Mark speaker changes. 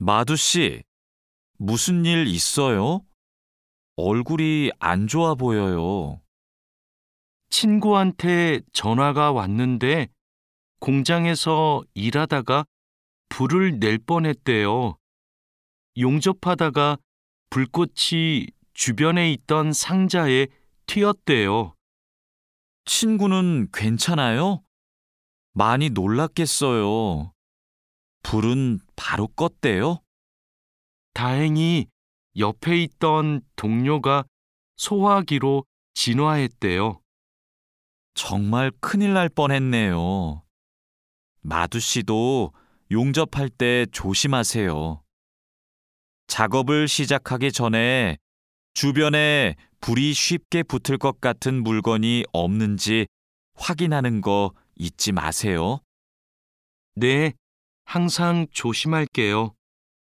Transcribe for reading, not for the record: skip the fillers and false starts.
Speaker 1: 마두 씨, 무슨 일 있어요? 얼굴이 안 좋아 보여요.
Speaker 2: 친구한테 전화가 왔는데 공장에서 일하다가 불을 낼 뻔했대요. 용접하다가 불꽃이 주변에 있던 상자에 튀었대요.
Speaker 1: 친구는 괜찮아요? 많이 놀랐겠어요. 불은 바로 껐대요?
Speaker 2: 다행히 옆에 있던 동료가 소화기로 진화했대요.
Speaker 1: 정말 큰일 날 뻔했네요. 마두 씨도 용접할 때 조심하세요. 작업을 시작하기 전에 주변에 불이 쉽게 붙을 것 같은 물건이 없는지 확인하는 거 잊지 마세요.
Speaker 2: 네, 항상 조심할게요.